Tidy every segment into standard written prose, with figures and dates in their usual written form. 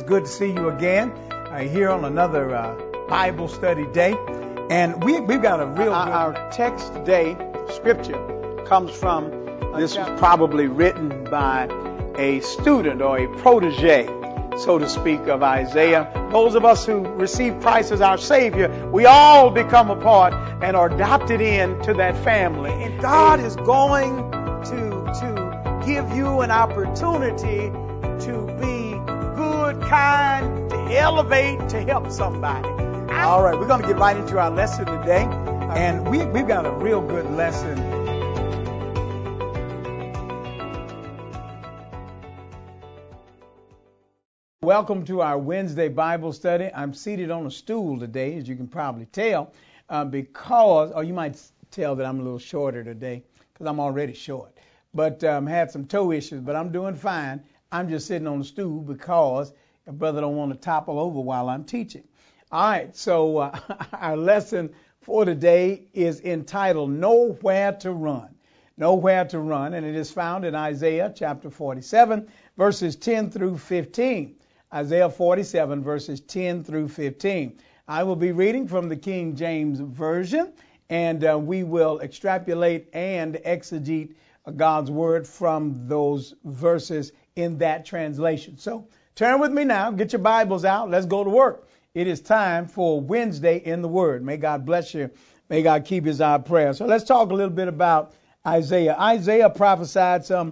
good to see you again here on another Bible study day. And we've got a real good... Our text today, scripture, comes from, this was probably written by a student or a protege, so to speak, of Isaiah. Those of us who receive Christ as our Savior, we all become a part and are adopted into that family. And God is going to give you an opportunity to be good, kind, to elevate, to help somebody. All right, we're going to get right into our lesson today. And we've got a real good lesson. Welcome to our Wednesday Bible study. I'm seated on a stool today, as you can probably tell, because, or you might tell that I'm a little shorter today, because I'm already short. But had some toe issues, but I'm doing fine. I'm just sitting on the stool because a brother don't want to topple over while I'm teaching. All right, so our lesson for today is entitled Nowhere to Run. Nowhere to Run, and it is found in Isaiah chapter 47, verses 10 through 15. Isaiah 47, verses 10 through 15. I will be reading from the King James Version, and we will extrapolate and exegete God's Word from those verses in that translation. So turn with me now, get your Bibles out, let's go to work. It is time for Wednesday in the Word. May God bless you. May God keep His eye prayer. So let's talk a little bit about Isaiah. Isaiah prophesied some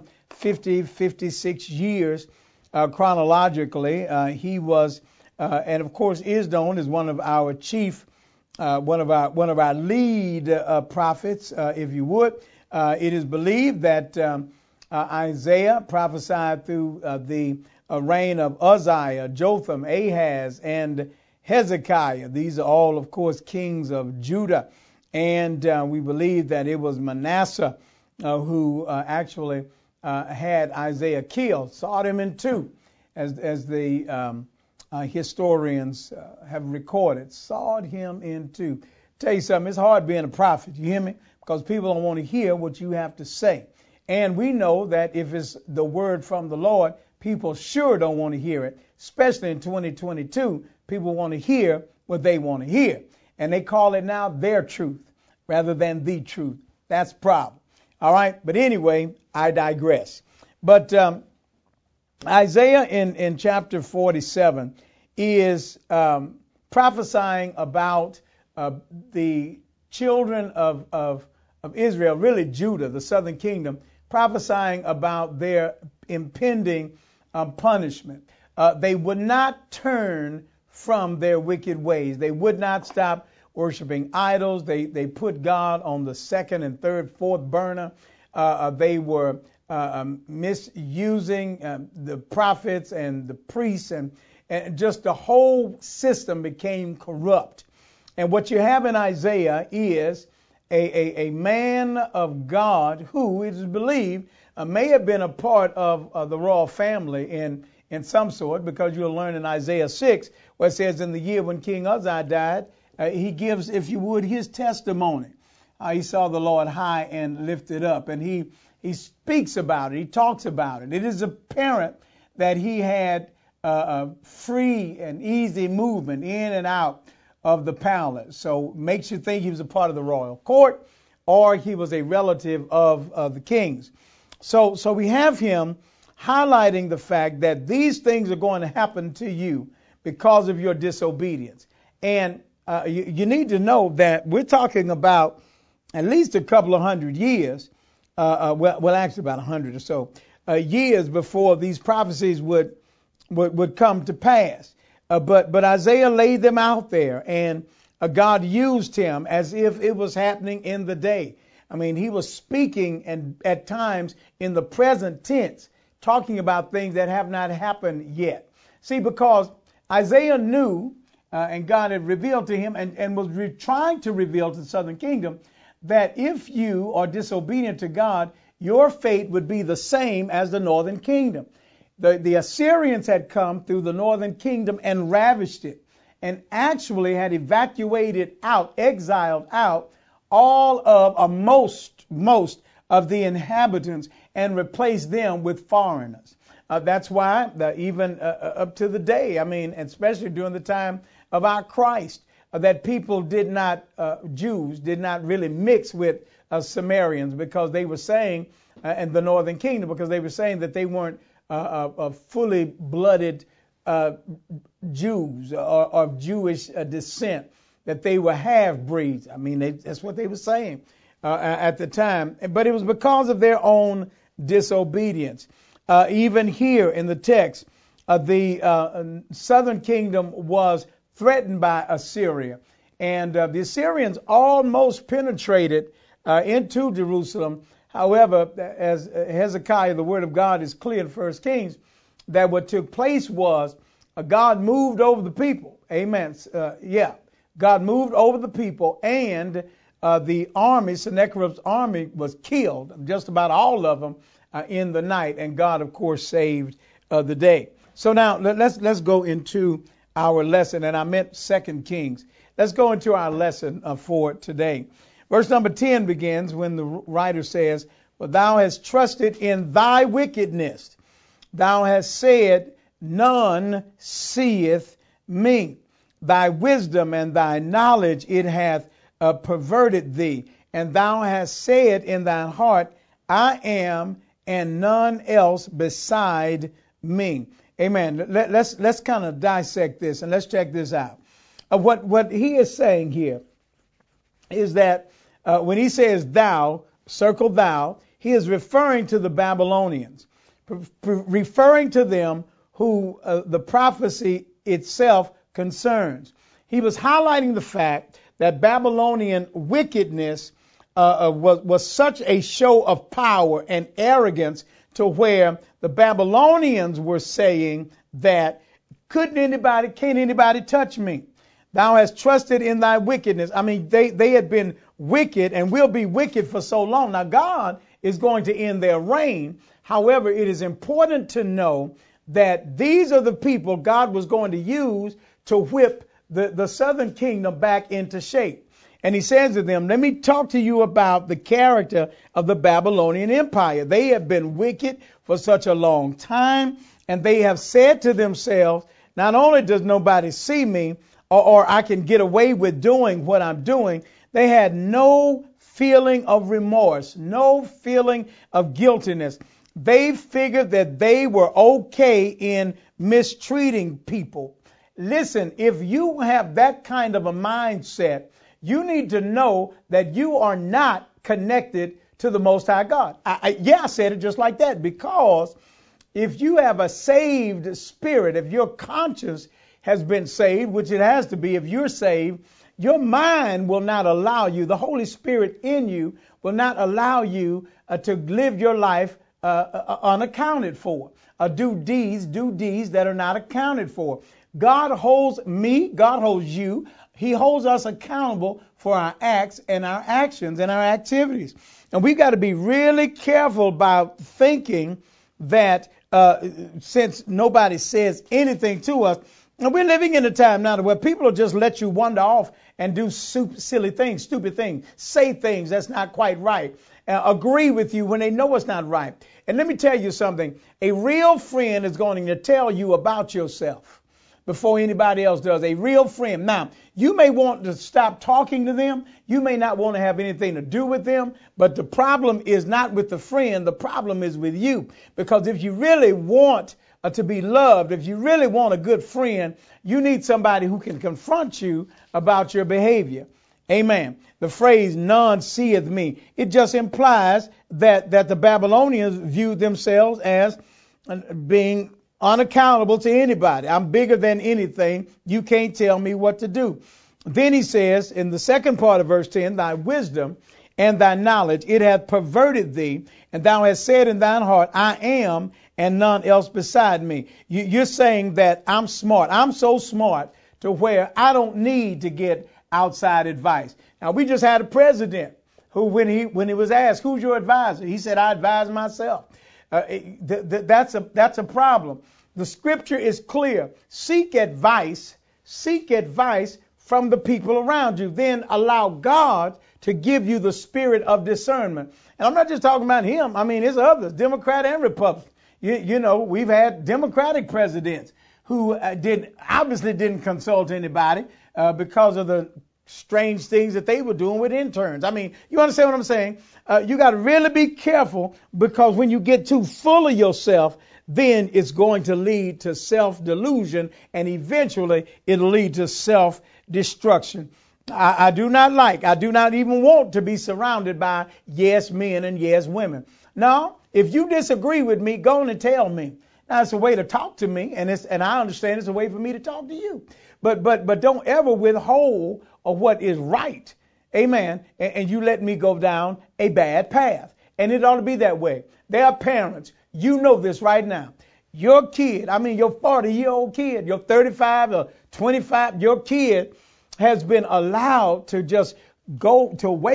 56 years chronologically. He was, and of course, is known as one of our chief, one of our lead prophets, if you would. It is believed that Isaiah prophesied through the reign of Uzziah, Jotham, Ahaz, and Hezekiah. These are all, of course, kings of Judah. And we believe that it was Manasseh who actually had Isaiah killed, sawed him in two, as the historians have recorded, sawed him in two. Tell you something, it's hard being a prophet, you hear me? Because people don't want to hear what you have to say. And we know that if it's the word from the Lord, people sure don't want to hear it, especially in 2022. People want to hear what they want to hear. And they call it now their truth rather than the truth. That's the problem. All right. But anyway, I digress. But Isaiah in chapter 47 is prophesying about the children of Israel, really Judah, the southern kingdom, prophesying about their impending punishment. They would not turn from their wicked ways. They would not stop worshiping idols. They put God on the second and third, fourth burner. They were misusing the prophets and the priests, and just the whole system became corrupt. And what you have in Isaiah is a man of God who, it is believed, may have been a part of the royal family in some sort, because you'll learn in Isaiah 6 where it says in the year when King Uzziah died, he gives, if you would, his testimony. He saw the Lord high and lifted up, and he speaks about it. He talks about it. It is apparent that he had a free and easy movement in and out of the palace. So makes you think he was a part of the royal court, or he was a relative of the kings. So we have him highlighting the fact that these things are going to happen to you because of your disobedience. And you need to know that we're talking about at least a couple of hundred years, well, actually about 100 or so years before these prophecies would come to pass. But Isaiah laid them out there, and God used him as if it was happening in the day. I mean, he was speaking, and at times in the present tense, talking about things that have not happened yet. See, because Isaiah knew, and God had revealed to him, and was trying to reveal to the southern kingdom, that if you are disobedient to God, your fate would be the same as the northern kingdom. The Assyrians had come through the northern kingdom and ravished it, and actually had evacuated out, exiled out all of, or most of the inhabitants, and replaced them with foreigners. That's why even up to the day, I mean, especially during the time of our Christ, that people did not, Jews did not really mix with Samaritans, because they were saying, and the northern kingdom, because they were saying that they weren't fully blooded Jews or of Jewish descent, that they were half-breeds. I mean, that's what they were saying at the time. But it was because of their own disobedience. Even here in the text, the southern kingdom was threatened by Assyria. And the Assyrians almost penetrated into Jerusalem. However, as Hezekiah, the word of God is clear in 1 Kings, that what took place was God moved over the people. Amen. God moved over the people, and the army, Sennacherib's army, was killed, just about all of them, in the night. And God, of course, saved the day. So now let's go into our lesson. And I meant 2 Kings. Let's go into our lesson for today. Verse number 10 begins when the writer says, "For thou hast trusted in thy wickedness. Thou hast said, none seeth me. Thy wisdom and thy knowledge it hath perverted thee. And thou hast said in thine heart, I am, and none else beside me." Amen. Let's kind of dissect this, and let's check this out. What he is saying here is that when he says thou, circle thou, he is referring to the Babylonians, referring to them who the prophecy itself concerns. He was highlighting the fact that Babylonian wickedness was such a show of power and arrogance, to where the Babylonians were saying that can't anybody touch me? Thou hast trusted in thy wickedness. I mean, they had been wicked and will be wicked for so long. Now, God is going to end their reign. However, it is important to know that these are the people God was going to use to whip the southern kingdom back into shape. And he says to them, let me talk to you about the character of the Babylonian Empire. They have been wicked for such a long time, and they have said to themselves, not only does nobody see me, or I can get away with doing what I'm doing, they had no feeling of remorse, no feeling of guiltiness. They figured that they were okay in mistreating people. Listen, if you have that kind of a mindset, you need to know that you are not connected to the Most High God. I said it just like that, because if you have a saved spirit, if your conscience has been saved, which it has to be if you're saved, your mind will not allow you, the Holy Spirit in you will not allow you to live your life unaccounted for, do deeds that are not accounted for. God holds me, God holds you. He holds us accountable for our acts and our actions and our activities. And we've got to be really careful about thinking that since nobody says anything to us, and we're living in a time now where people will just let you wander off and do silly things, stupid things, say things that's not quite right, agree with you when they know it's not right. And let me tell you something. A real friend is going to tell you about yourself before anybody else does. A real friend. Now, you may want to stop talking to them. You may not want to have anything to do with them. But the problem is not with the friend. The problem is with you. Because if you really want to be loved, if you really want a good friend, you need somebody who can confront you about your behavior. Amen. The phrase, none seeth me, it just implies that the Babylonians viewed themselves as being unaccountable to anybody. I'm bigger than anything. You can't tell me what to do. Then he says in the second part of verse 10, thy wisdom and thy knowledge, it hath perverted thee, and thou hast said in thine heart, I am, and none else beside me. You're saying that I'm smart. I'm so smart to where I don't need to get outside advice. Now, we just had a president who, when he was asked, who's your advisor? He said, I advise myself. That's a problem. The scripture is clear. Seek advice from the people around you. Then allow God to give you the spirit of discernment. And I'm not just talking about him. I mean, there's others, Democrat and Republican. You know, we've had Democratic presidents who obviously didn't consult anybody because of the strange things that they were doing with interns. I mean, you understand what I'm saying? You got to really be careful, because when you get too full of yourself, then it's going to lead to self-delusion, and eventually it'll lead to self-destruction. I do not even want to be surrounded by yes men and yes women. No, if you disagree with me, go on and tell me. Now, it's a way to talk to me, and I understand it's a way for me to talk to you. But don't ever withhold of what is right. Amen. And you let me go down a bad path. And it ought to be that way. There are parents, you know this right now. Your kid, your 40-year-old kid, your 35 or 25, your kid has been allowed to just go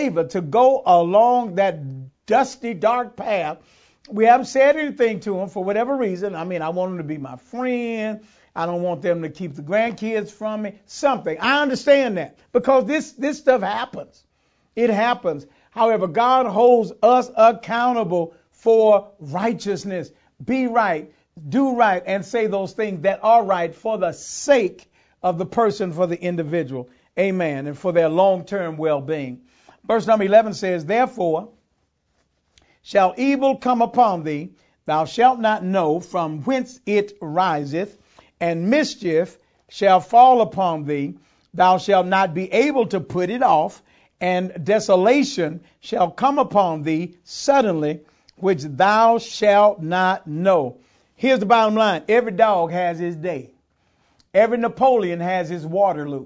along that dusty, dark path. We haven't said anything to them for whatever reason. I want them to be my friend. I don't want them to keep the grandkids from me. Something. I understand that, because this stuff happens. It happens. However, God holds us accountable for righteousness. Be right, do right, and say those things that are right for the sake of the person, for the individual. Amen. And for their long-term well-being. Verse number 11 says, therefore shall evil come upon thee, thou shalt not know from whence it riseth, and mischief shall fall upon thee, thou shalt not be able to put it off, and desolation shall come upon thee suddenly, which thou shalt not know. Here's the bottom line. Every dog has his day. Every Napoleon has his Waterloo.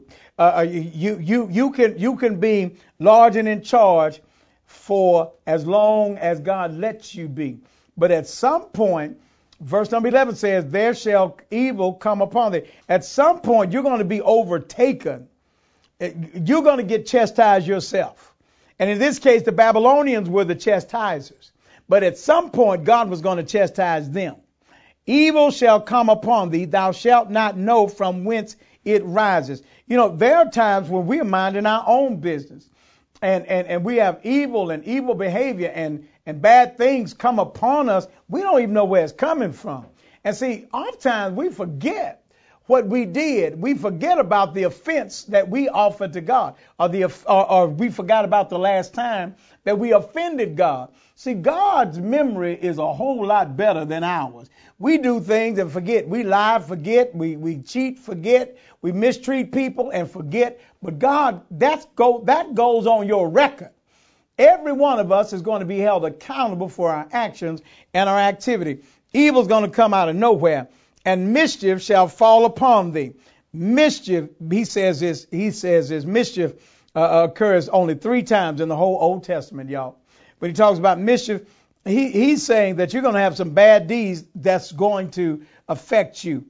You can be large and in charge for as long as God lets you be. But at some point, verse number 11 says, there shall evil come upon thee. At some point, you're going to be overtaken. You're going to get chastised yourself. And in this case, the Babylonians were the chastisers. But at some point, God was going to chastise them. Evil shall come upon thee, thou shalt not know from whence it rises. There are times when we are minding our own business and we have evil behavior and bad things come upon us. We don't even know where it's coming from. And see, oftentimes we forget what we did. We forget about the offense that we offered to God, or we forgot about the last time that we offended God. See, God's memory is a whole lot better than ours. We do things and forget. We lie, forget. We cheat, forget. We mistreat people and forget. But God, that goes on your record. Every one of us is going to be held accountable for our actions and our activity. Evil's going to come out of nowhere, and mischief shall fall upon thee. Mischief, he says this mischief occurs only 3 times in the whole Old Testament, y'all. When he talks about mischief, he's saying that you're going to have some bad deeds that's going to affect you.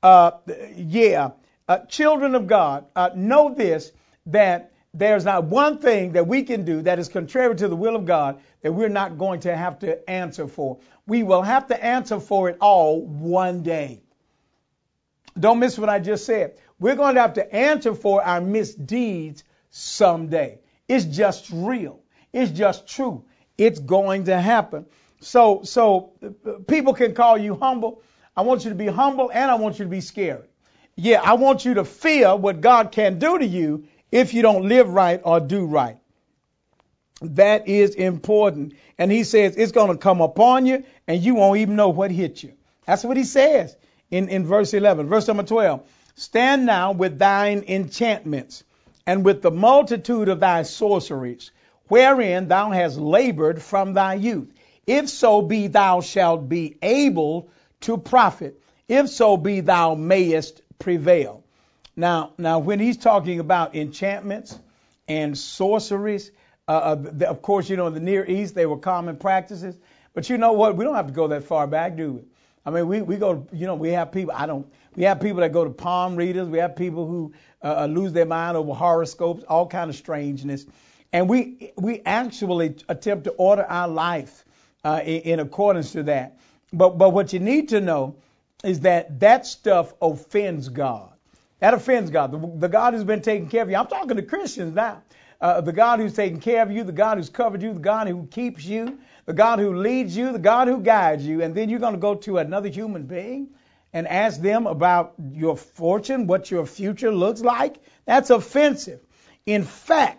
Children of God, know this, that there's not one thing that we can do that is contrary to the will of God that we're not going to have to answer for. We will have to answer for it all one day. Don't miss what I just said. We're going to have to answer for our misdeeds someday. It's just real. It's just true. It's going to happen. So people can call you humble. I want you to be humble, and I want you to be scared. Yeah, I want you to fear what God can do to you if you don't live right or do right. That is important. And he says it's going to come upon you, and you won't even know what hit you. That's what he says in verse 11. Verse number 12. Stand now with thine enchantments and with the multitude of thy sorceries, wherein thou hast labored from thy youth. If so be thou shalt be able to profit, if so be thou mayest prevail. Now, when he's talking about enchantments and sorceries, of course, in the Near East, they were common practices. But you know what? We don't have to go that far back, do we? I mean, we go, we have people, we have people that go to palm readers. We have people who lose their mind over horoscopes, all kind of strangeness. And we actually attempt to order our life in accordance to that. But what you need to know is that stuff offends God. That offends God. The God who's been taking care of you. I'm talking to Christians now. The God who's taking care of you, the God who's covered you, the God who keeps you, the God who leads you, the God who guides you, and then you're going to go to another human being and ask them about your fortune, what your future looks like? That's offensive. In fact,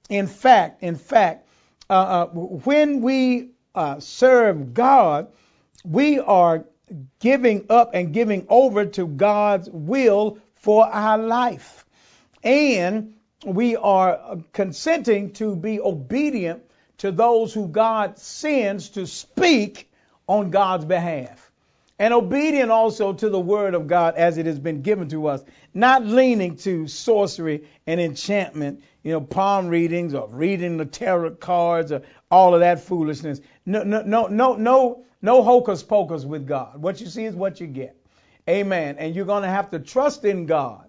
when we serve God, we are giving up and giving over to God's will for our life. And we are consenting to be obedient to those who God sends to speak on God's behalf. And obedient also to the word of God as it has been given to us, not leaning to sorcery and enchantment, palm readings or reading the tarot cards or all of that foolishness. No hocus pocus with God. What you see is what you get. Amen. And you're going to have to trust in God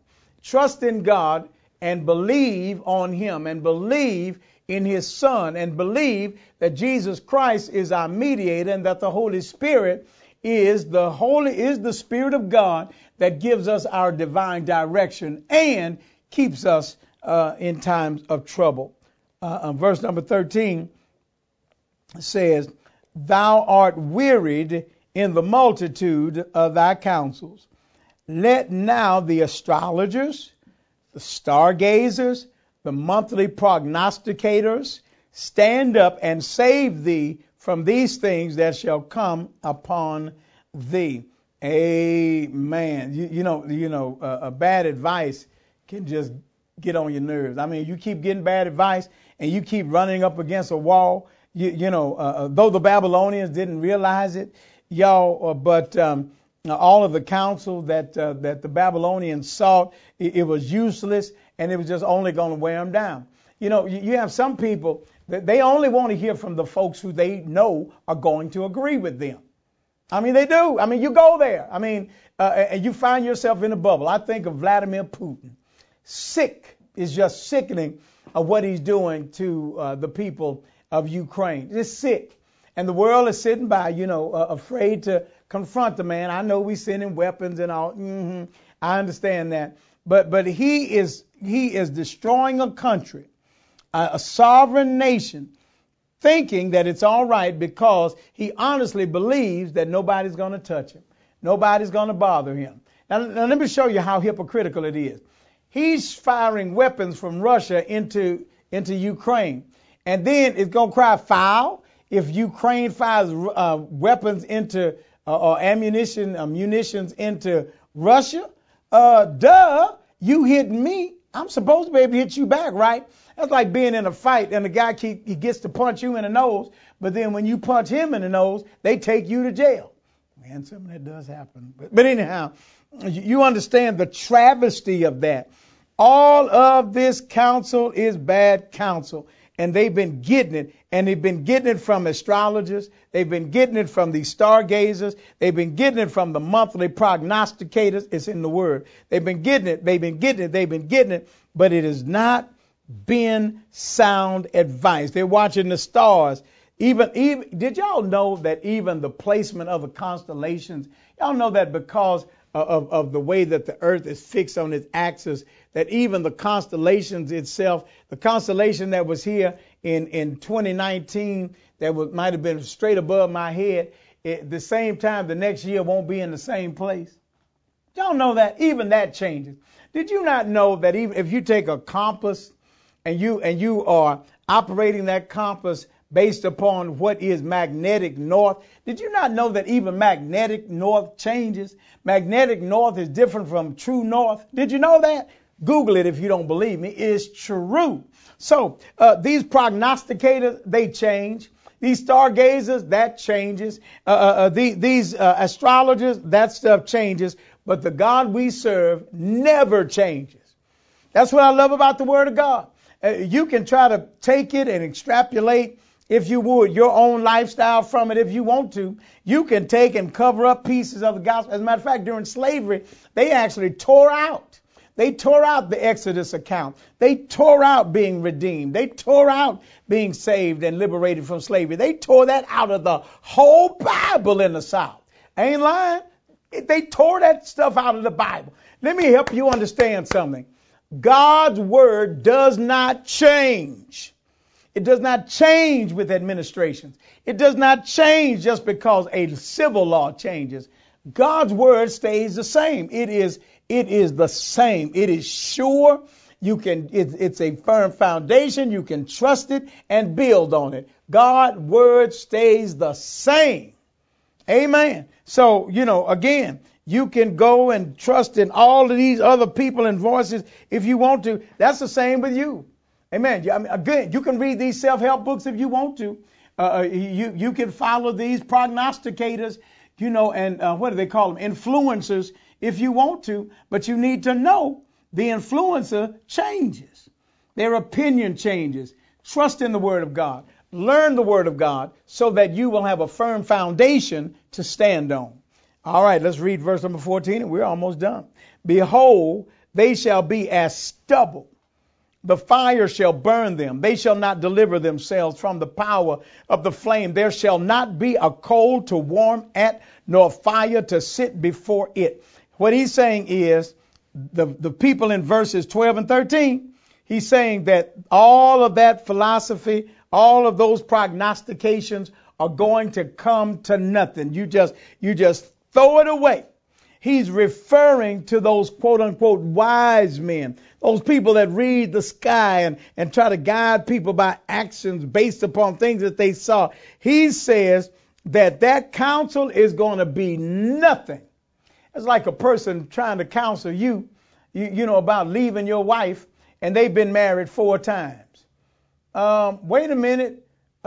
and believe on him and believe in his son and believe that Jesus Christ is our mediator and that the Holy Spirit is the Spirit of God that gives us our divine direction and keeps us in times of trouble. Verse number 13 says, "Thou art wearied in the multitude of thy counsels. Let now the astrologers, the stargazers, the monthly prognosticators stand up and save thee from these things that shall come upon thee." Amen. Bad advice can just get on your nerves. I mean, you keep getting bad advice and you keep running up against a wall. Though the Babylonians didn't realize it, but all of the counsel that the Babylonians sought, it was useless and it was just only going to wear them down. You have some people that they only want to hear from the folks who they know are going to agree with them. I mean, they do. I mean, you go there. I mean, and you find yourself in a bubble. I think of Vladimir Putin. Sick is just sickening of what he's doing to the people of Ukraine. Just sick. And the world is sitting by, afraid to confront the man. I know we send him weapons and all. I understand that. But he is destroying a country, a sovereign nation, thinking that it's all right because he honestly believes that nobody's going to touch him. Nobody's going to bother him. Now, let me show you how hypocritical it is. He's firing weapons from Russia into Ukraine. And then it's going to cry foul if Ukraine fires weapons into or munitions into Russia. You hit me. I'm supposed to be able to hit you back, right? That's like being in a fight and the guy he gets to punch you in the nose, but then when you punch him in the nose, they take you to jail. Man, something that does happen. But anyhow, you understand the travesty of that. All of this counsel is bad counsel. And they've been getting it. And they've been getting it from astrologers. They've been getting it from the stargazers. They've been getting it from the monthly prognosticators. It's in the word. They've been getting it. But it has not been sound advice. They're watching the stars. Even did y'all know that even the placement of the constellations, y'all know that because of the way that the earth is fixed on its axis, that even the constellations itself, the constellation that was here in 2019 that might have been straight above my head, at the same time the next year won't be in the same place. Y'all know that even that changes. Did you not know that even if you take a compass and you are operating that compass based upon what is magnetic north, did you not know that even magnetic north changes? Magnetic north is different from true north. Did you know that? Google it if you don't believe me. It's true. So these prognosticators, they change. These stargazers, that changes. These astrologers, that stuff changes. But the God we serve never changes. That's what I love about the Word of God. You can try to take it and extrapolate, if you would, your own lifestyle from it if you want to. You can take and cover up pieces of the gospel. As a matter of fact, during slavery, they actually tore out the Exodus account. They tore out being redeemed. They tore out being saved and liberated from slavery. They tore that out of the whole Bible in the South. I ain't lying. They tore that stuff out of the Bible. Let me help you understand something. God's word does not change. It does not change with administrations. It does not change just because a civil law changes. God's word stays the same. It is the same. It is sure. It's a firm foundation. You can trust it and build on it. God's word stays the same. Amen. So, again, you can go and trust in all of these other people and voices if you want to. That's the same with you. Amen. Again, you can read these self-help books if you want to. You can follow these prognosticators, and what do they call them? Influencers if you want to. But you need to know the influencer changes. Their opinion changes. Trust in the word of God. Learn the word of God so that you will have a firm foundation to stand on. All right, let's read verse number 14, and we're almost done. Behold, they shall be as stubble. The fire shall burn them. They shall not deliver themselves from the power of the flame. There shall not be a coal to warm at, nor fire to sit before it. What he's saying is the people in verses 12 and 13, he's saying that all of that philosophy, all of those prognostications are going to come to nothing. You just throw it away. He's referring to those quote unquote wise men, those people that read the sky and try to guide people by actions based upon things that they saw. He says that counsel is going to be nothing. It's like a person trying to counsel you about leaving your wife and they've been married 4 times. Wait a minute.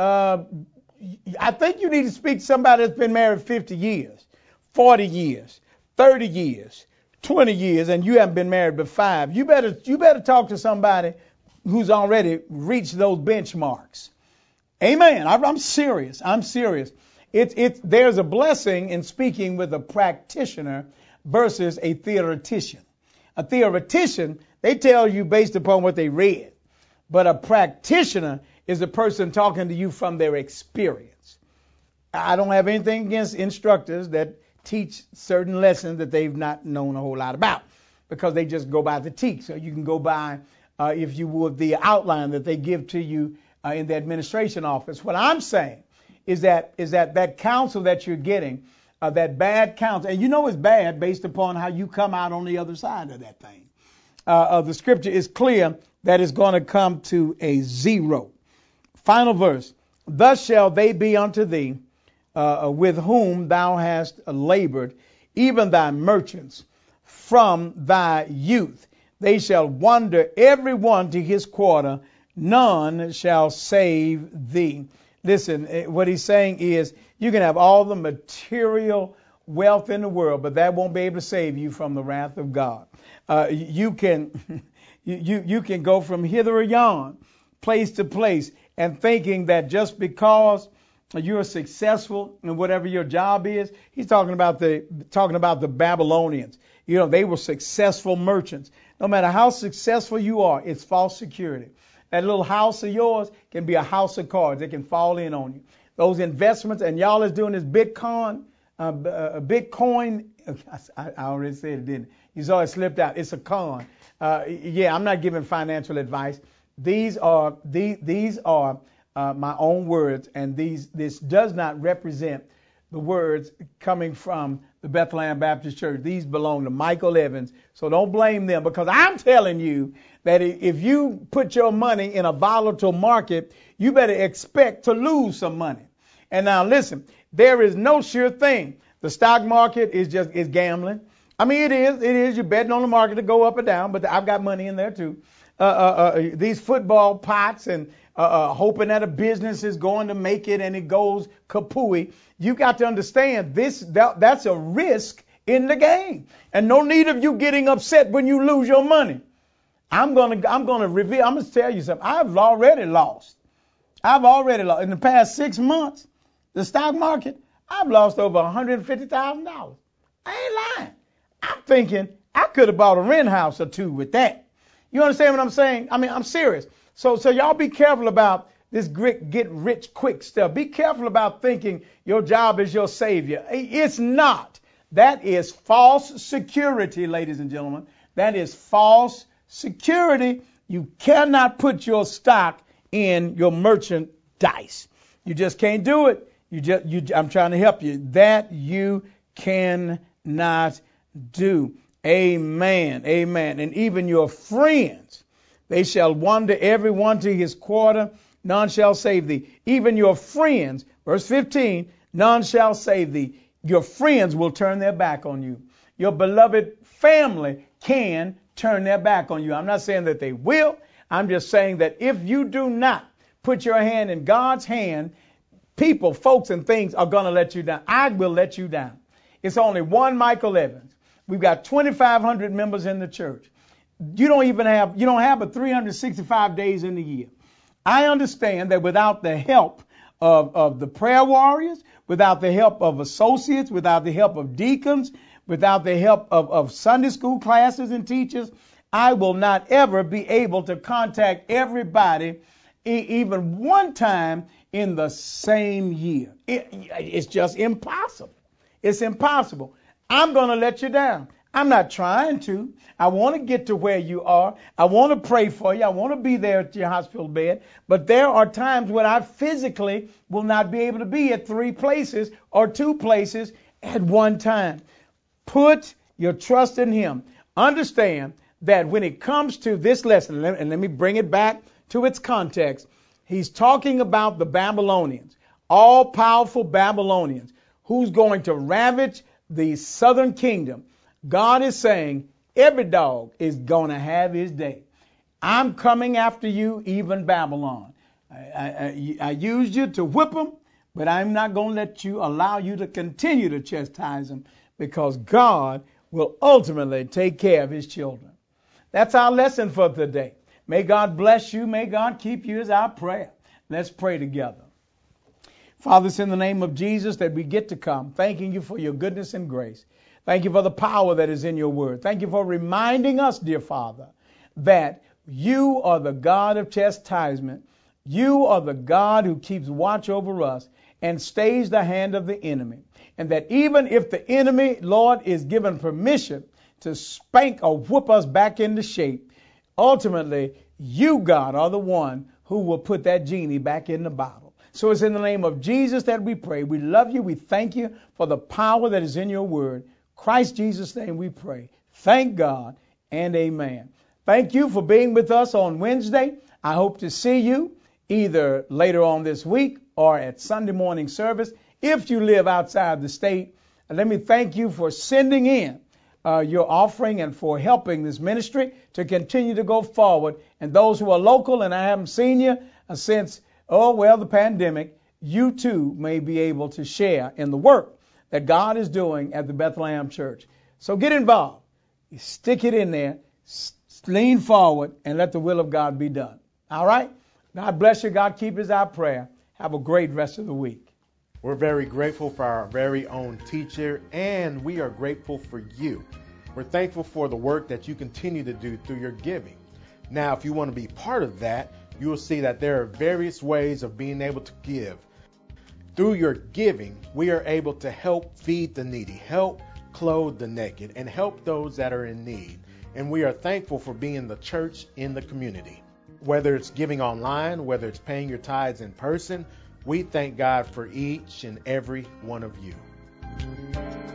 I think you need to speak to somebody that's been married 50 years, 40 years, 30 years, 20 years, and you haven't been married but 5. You better talk to somebody who's already reached those benchmarks. Amen. I'm serious. There's a blessing in speaking with a practitioner versus a theoretician. A theoretician, they tell you based upon what they read. But a practitioner is a person talking to you from their experience. I don't have anything against instructors that teach certain lessons that they've not known a whole lot about, because they just go by the teach. So you can go by, if you would, the outline that they give to you in the administration office. What I'm saying is that counsel that you're getting, that bad counsel, and it's bad based upon how you come out on the other side of that thing. The scripture is clear that it's going to come to a zero. Final verse. Thus shall they be unto thee, with whom thou hast labored, even thy merchants from thy youth. They shall wander every one to his quarter. None shall save thee. Listen, what he's saying is you can have all the material wealth in the world, but that won't be able to save you from the wrath of God. You can go from hither or yon, place to place, and thinking that just because you're successful in whatever your job is. He's talking about the Babylonians. They were successful merchants. No matter how successful you are, it's false security. That little house of yours can be a house of cards. It can fall in on you. Those investments, and y'all is doing this Bitcoin. I already said it, didn't I? You saw it slipped out. It's a con. I'm not giving financial advice. These are my own words, and this does not represent the words coming from the Bethlehem Baptist Church. These belong to Michael Evans, so don't blame them, because I'm telling you that if you put your money in a volatile market, you better expect to lose some money. And now listen, there is no sure thing. The stock market is gambling. I mean, it is. You're betting on the market to go up or down, but I've got money in there too. These football pots and hoping that a business is going to make it and it goes kapooey. You got to understand that's a risk in the game, and no need of you getting upset when you lose your money. I'm going to tell you something. I've already lost in the past 6 months. The stock market, I've lost over $150,000. I ain't lying. I'm thinking I could have bought a rent house or 2 with that. You understand what I'm saying? I mean, I'm serious. So y'all be careful about this get rich quick stuff. Be careful about thinking your job is your savior. It's not. That is false security, ladies and gentlemen. That is false security. You cannot put your stock in your merchandise. You just can't do it. I'm trying to help you. That you cannot do. Amen. Amen. And even your friends, they shall wander every one to his quarter. None shall save thee. Even your friends, verse 15, none shall save thee. Your friends will turn their back on you. Your beloved family can turn their back on you. I'm not saying that they will. I'm just saying that if you do not put your hand in God's hand, people, folks, and things are going to let you down. I will let you down. It's only one Michael Evans. We've got 2,500 members in the church. You don't have but 365 days in the year. I understand that without the help of the prayer warriors, without the help of associates, without the help of deacons, without the help of Sunday school classes and teachers, I will not ever be able to contact everybody even one time in the same year. It's just impossible. It's impossible. I'm going to let you down. I'm not trying to. I want to get to where you are. I want to pray for you. I want to be there at your hospital bed. But there are times when I physically will not be able to be at 3 places or 2 places at one time. Put your trust in him. Understand that when it comes to this lesson, and let me bring it back to its context, he's talking about the Babylonians, all-powerful Babylonians, who's going to ravage the southern kingdom. God is saying every dog is going to have his day. I'm coming after you, even Babylon. I used you to whip them, but I'm not going to allow you to continue to chastise them, because God will ultimately take care of his children. That's our lesson for today. May God bless you. May God keep you is our prayer. Let's pray together. Father, it's in the name of Jesus that we get to come, thanking you for your goodness and grace. Thank you for the power that is in your word. Thank you for reminding us, dear Father, that you are the God of chastisement. You are the God who keeps watch over us and stays the hand of the enemy. And that even if the enemy, Lord, is given permission to spank or whip us back into shape, ultimately, you, God, are the one who will put that genie back in the bottle. So it's in the name of Jesus that we pray. We love you. We thank you for the power that is in your word. Christ Jesus' name we pray. Thank God and amen. Thank you for being with us on Wednesday. I hope to see you either later on this week or at Sunday morning service. If you live outside the state, let me thank you for sending in your offering and for helping this ministry to continue to go forward. And those who are local and I haven't seen you since, the pandemic, you too may be able to share in the work that God is doing at the Bethlehem Church. So get involved. Stick it in there. Lean forward and let the will of God be done. All right? God bless you. God keep is our prayer. Have a great rest of the week. We're very grateful for our very own teacher, and we are grateful for you. We're thankful for the work that you continue to do through your giving. Now, if you want to be part of that, you will see that there are various ways of being able to give. Through your giving, we are able to help feed the needy, help clothe the naked, and help those that are in need. And we are thankful for being the church in the community. Whether it's giving online, whether it's paying your tithes in person, we thank God for each and every one of you.